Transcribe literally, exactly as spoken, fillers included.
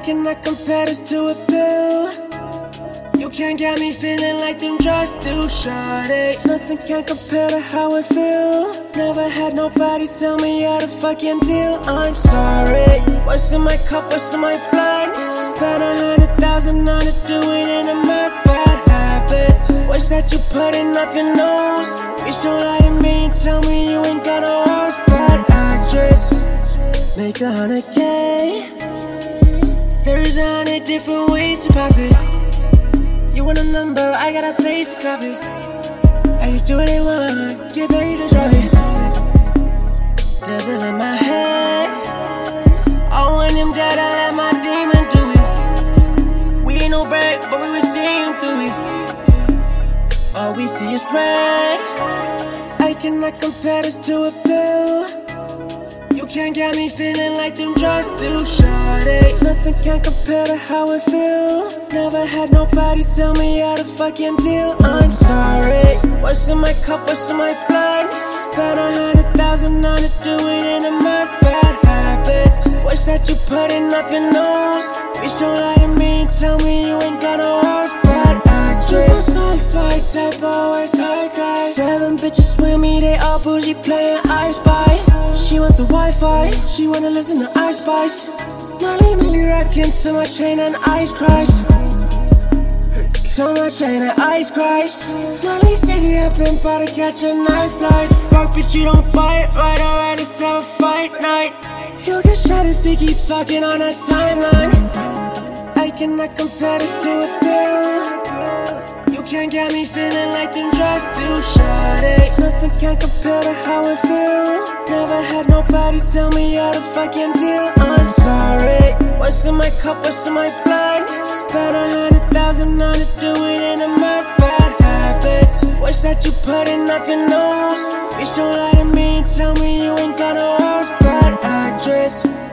cannot compare this to a pill. You can't get me feeling like them drugs do, shawty. Nothing can compare to how I feel. Never had nobody tell me how to fucking deal. I'm sorry. What's in my cup, what's in my blood? Spent a hundred thousand on to do it in a month. Bad habits. What's that you putting up your nose? Bitch, don't lie to me and tell me you ain't got no hoes. Bad actress. Make a hundred K. There's a hundred different ways to pop it. You want a number, I got a place to copy. I just do what I want, get paid to drop it. Devil in my head. Oh, when them dead, I let my demon do it. We ain't no bird, but we were seeing through it. All we see is red. I cannot compare this to a pill. You can't get me feeling like them drugs do, shawty. Nothing can compare to how I feel. Never had nobody tell me how to fucking deal. I'm sorry. What's in my cup, what's in my blood? Spent a hundred thousand on to do it in a month. Bad habits. What's that you putting up your nose? Bitch, don't lie to me and tell me you ain't got no hoes. Bad actress. Triple sci-fi type, always high guys. Seven bitches with me, they all bougie, playing I Spy. She want the Wi-Fi, she wanna listen to Ice Spice. Molly, Millie rockin' to my chain and ice cries. So my chain and ice cries. Molly said you have been about to catch a night flight. Bark bitch, you don't bite, right, alright, let's have a fight night. He'll get shot if he keeps talking on that timeline. I cannot compare this to a pill. You can't get me feeling like them drugs do, shawty. Nothing can compare to how I feel. Never had nobody tell me how to fucking deal. I'm sorry. What's in my cup, what's in my blood? Spent a hundred thousand on to do it in a month. Bad habits. What's that you putting up your nose? Bitch, don't lie to me and tell me you ain't got no hoes. Bad actress.